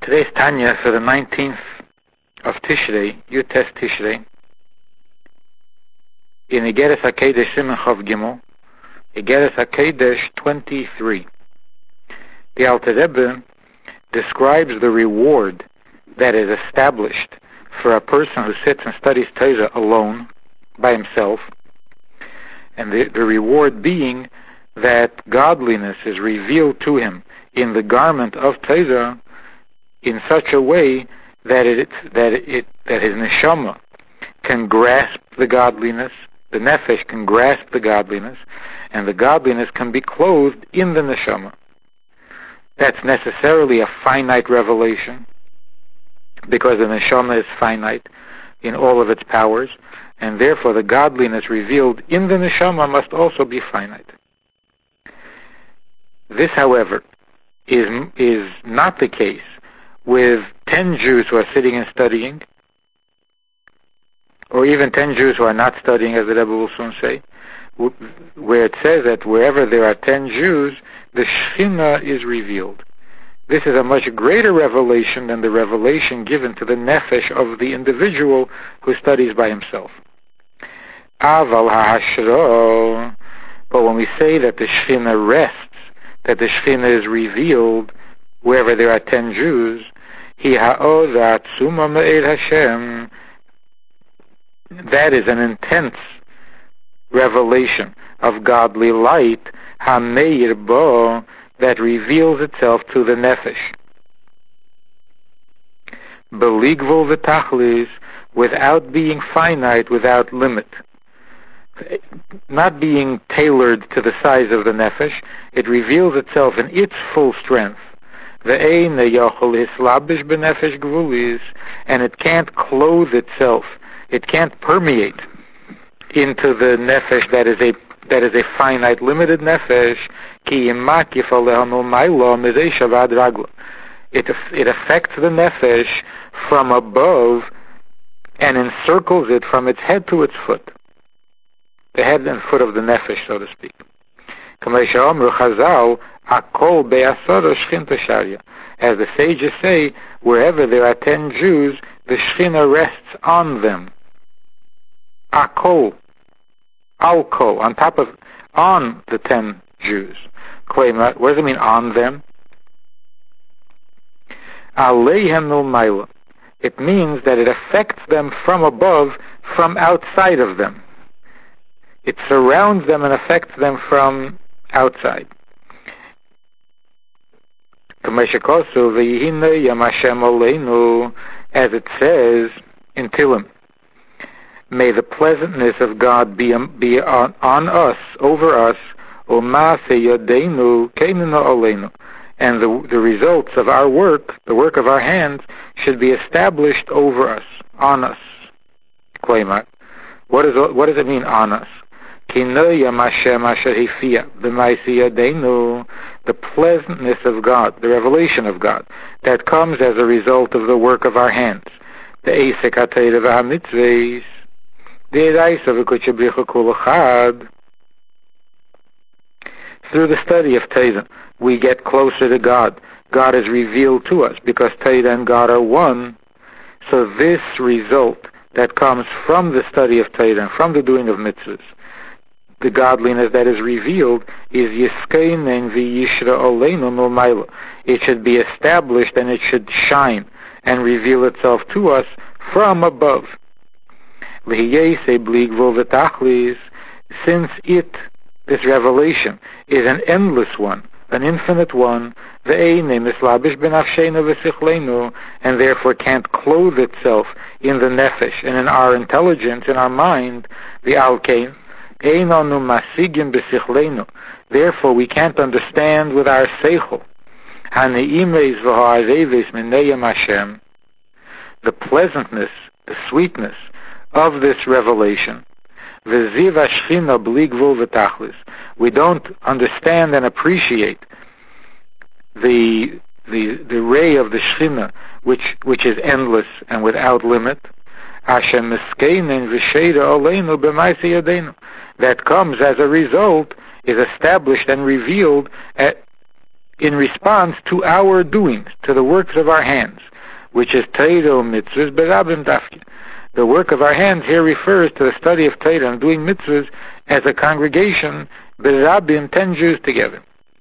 Today's Tanya for the 19th of Tishrei, Yutes Tishrei, in Igeres HaKedesh Siman Chav Gimel, Igeres HaKedesh 23. The Alter Rebbe describes the reward that is established for a person who sits and studies Torah alone, by himself, and the reward being that godliness is revealed to him in the garment of Torah in such a way that his neshama can grasp the godliness, the nefesh can grasp the godliness, and the godliness can be clothed in the neshama. That's necessarily a finite revelation, because the neshama is finite in all of its powers, and therefore the godliness revealed in the neshama must also be finite. This, however, is not the case with 10 Jews who are sitting and studying, or even 10 Jews who are not studying, as the Rebbe will soon say, where it says that wherever there are 10 Jews, the Shekhinah is revealed. This is a much greater revelation than the revelation given to the nefesh of the individual who studies by himself. Aval ha'ashro, but when we say that the Shekhinah rests, that the Shekhinah is revealed wherever there are 10 Jews, hi ha'oz ha'atzuma me'el Hashem, that is an intense revelation of godly light, ha'meir bo, that reveals itself to the nefesh. Beligvul v'tachlis, without being finite, without limit. Not being tailored to the size of the nefesh, it reveals itself in its full strength. And it can't clothe itself, it can't permeate into the nefesh that is a finite, limited nefesh. It affects the nefesh from above and encircles it from its head to its foot. The head and foot of the nefesh, so to speak. As the sages say, wherever there are 10 Jews, the Shekhinah rests on them. Akol, alko, on the 10 Jews. What does it mean, on them? Aleihem milmayla. It means that it affects them from above, from outside of them. It surrounds them and affects them from outside. As it says in Tillim, may the pleasantness of God be on us, over us, and the results of our work, the work of our hands, should be established over us, on us. What does it mean, on us? The pleasantness of God, the revelation of God, that comes as a result of the work of our hands. Through the study of Torah, we get closer to God. God is revealed to us because Torah and God are one. So this result that comes from the study of Torah and from the doing of mitzvahs, the godliness that is revealed, is Yiskeinen v'yishra oleinu milmayla. It should be established and it should shine and reveal itself to us from above. Since this revelation, is an endless one, an infinite one, and therefore can't clothe itself in the nefesh and in our intelligence, in our mind, the alkein. Therefore we can't understand with our seichel the pleasantness, the sweetness of this revelation. We don't understand and appreciate the ray of the Shekhinah, which is endless and without limit. That comes as a result, is established and revealed in response to our doings, to the works of our hands, which is Torah mitzvahs berabim dafke. The work of our hands here refers to the study of Torah and doing mitzvahs as a congregation, berabim, 10 Jews together.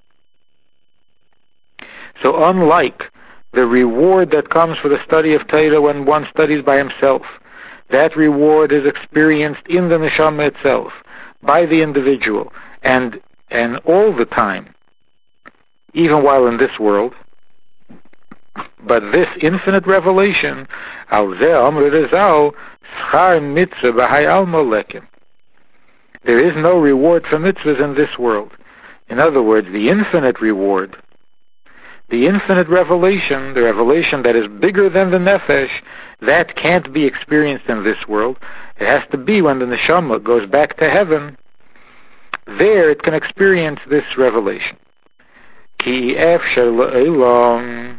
So unlike the reward that comes for the study of Torah when one studies by himself, that reward is experienced in the neshama itself, by the individual, and all the time, even while in this world. But this infinite revelation, al zeh amr rezal, schar mitzvah b'hai alma lekim. There is no reward for mitzvahs in this world. In other words, the infinite reward, the infinite revelation, the revelation that is bigger than the nefesh, that can't be experienced in this world. It has to be when the neshama goes back to heaven. There it can experience this revelation. Ki efshar le'elam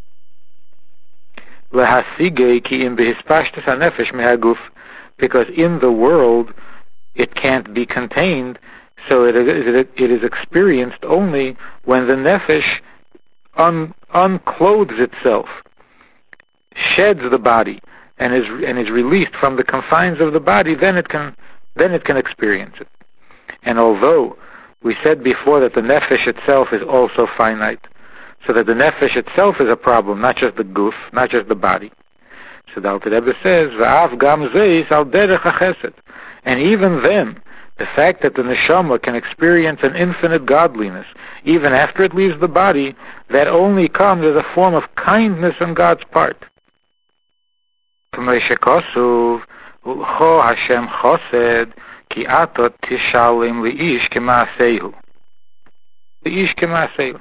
lehasigei ki im behispashtus hanefesh mehaguf, because in the world it can't be contained, so it is experienced only when the nefesh unclothes itself, sheds the body, and is released from the confines of the body. Then it can experience it. And although we said before that the nefesh itself is also finite, so that the nefesh itself is a problem, not just the guf, not just the body. So the Alter Rebbe says, "Va'af gam zeis al derech hachesed," and even then, the fact that the neshama can experience an infinite godliness, even after it leaves the body, that only comes as a form of kindness on God's part. K'mei Ulcho Hashem chosed ki atot tishalim li'ish k'ma'aseihu. Li'ish k'ma'aseihu.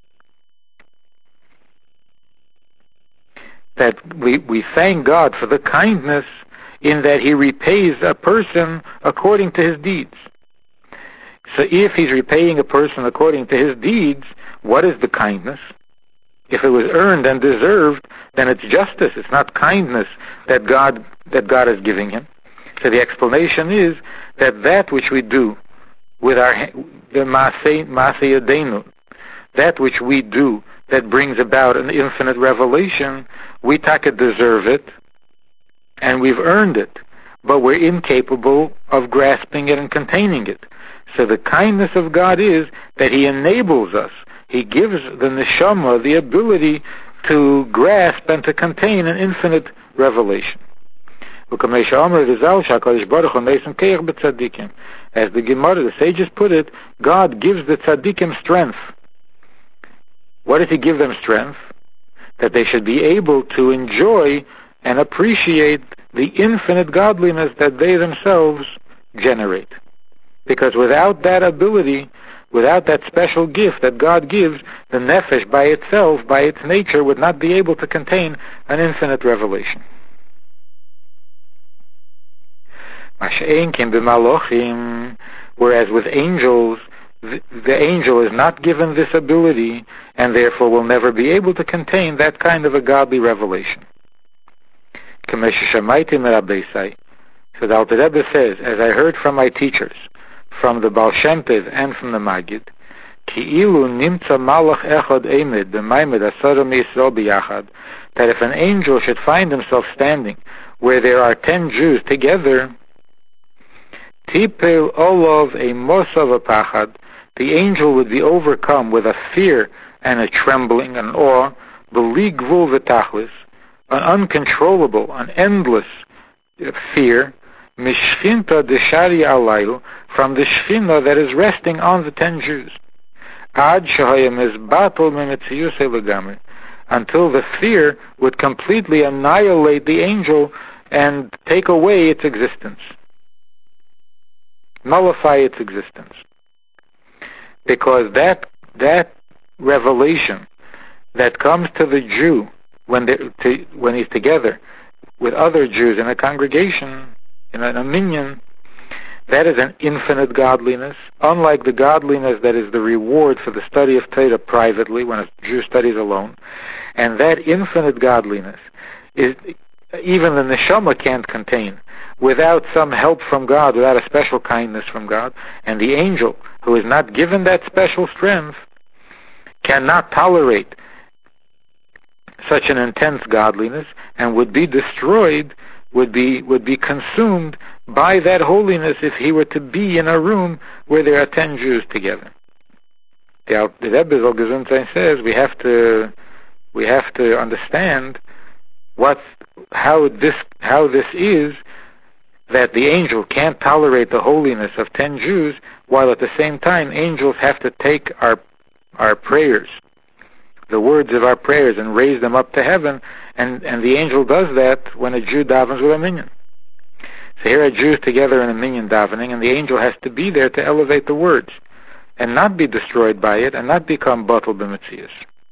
That we thank God for the kindness in that He repays a person according to his deeds. So if He's repaying a person according to his deeds, what is the kindness? If it was earned and deserved, then it's justice. It's not kindness that God is giving him. So the explanation is that which we do with the Maaseh Yadeinu, that which we do that brings about an infinite revelation, we taka deserve it, and we've earned it, but we're incapable of grasping it and containing it. So the kindness of God is that He enables us. He gives the neshama the ability to grasp and to contain an infinite revelation. As the Gemara, the sages put it, God gives the tzaddikim strength. What does He give them strength? That they should be able to enjoy and appreciate the infinite godliness that they themselves generate. Because without that ability, without that special gift that God gives, the nefesh by itself, by its nature, would not be able to contain an infinite revelation. Whereas with angels, the angel is not given this ability, and therefore will never be able to contain that kind of a godly revelation. So the Alter Rebbe says, as I heard from my teachers, from the Baal Shem Tov and from the Maggid, that if an angel should find himself standing where there are 10 Jews together, tipel olav a mosav apachad, the angel would be overcome with a fear and a trembling, an awe, b'li gvul v'tachlis, an uncontrollable, an endless fear, mishfinta deshari alaylu, from the shfina that is resting on the 10 Jews, ad shahayim izbatel mimetziyusei legamri, until the fear would completely annihilate the angel and take away its existence, nullify its existence. Because that revelation that comes to the Jew when he's together with other Jews in a congregation, in a minyan, that is an infinite godliness, unlike the godliness that is the reward for the study of Torah privately when a Jew studies alone. And that infinite godliness is even the neshama can't contain without some help from God, without a special kindness from God. And the angel, who is not given that special strength, cannot tolerate such an intense godliness and would be destroyed, would be consumed by that holiness if he were to be in a room where there are 10 Jews together. The Rebbe Zal Gesundheit says we have to understand how this is that the angel can't tolerate the holiness of 10 Jews, while at the same time angels have to take our prayers, the words of our prayers, and raise them up to heaven, and the angel does that when a Jew davens with a minyan. So here are Jews together in a minyan davening, and the angel has to be there to elevate the words, and not be destroyed by it, and not become batel b'metzias.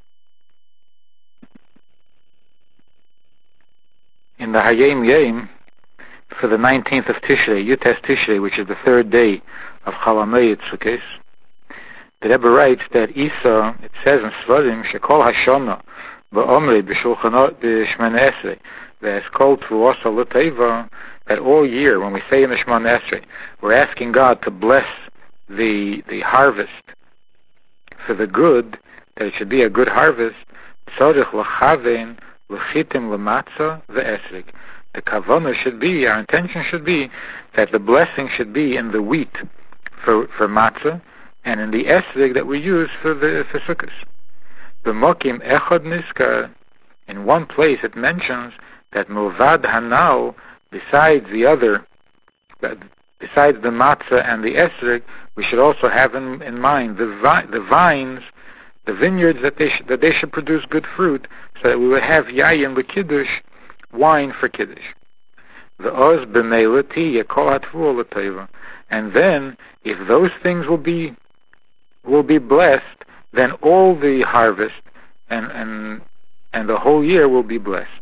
In the Hayom Yom, for the 19th of Tishrei, Yutes Tishrei, which is the third day of Chol HaMoed Sukkos, the Rebbe writes that Isa, it says in Svarim, Shekol Hashana ba'omrei b'shulchanot b'shmana esrei ve'eskol t'vuosa l'teiva, that all year when we say in the Shemana Esrei, we're asking God to bless the harvest for the good, that it should be a good harvest. Tzorich l'chavein l'chitim l'matzah ve'esrig. The kavanah should be, our intention should be, that the blessing should be in the wheat for matzah, and in the esrig that we use for sukkahs. The mokim echad niskar, in one place it mentions that movad hanal, besides the matzah and the esrig, we should also have in mind the vines, the vineyards, that they should produce good fruit, so that we would have yayin l'kiddush, wine for kiddush. The oz b'meilati yakol hatvu l'teiva, and then if those things will be blessed, then all the harvest and the whole year will be blessed.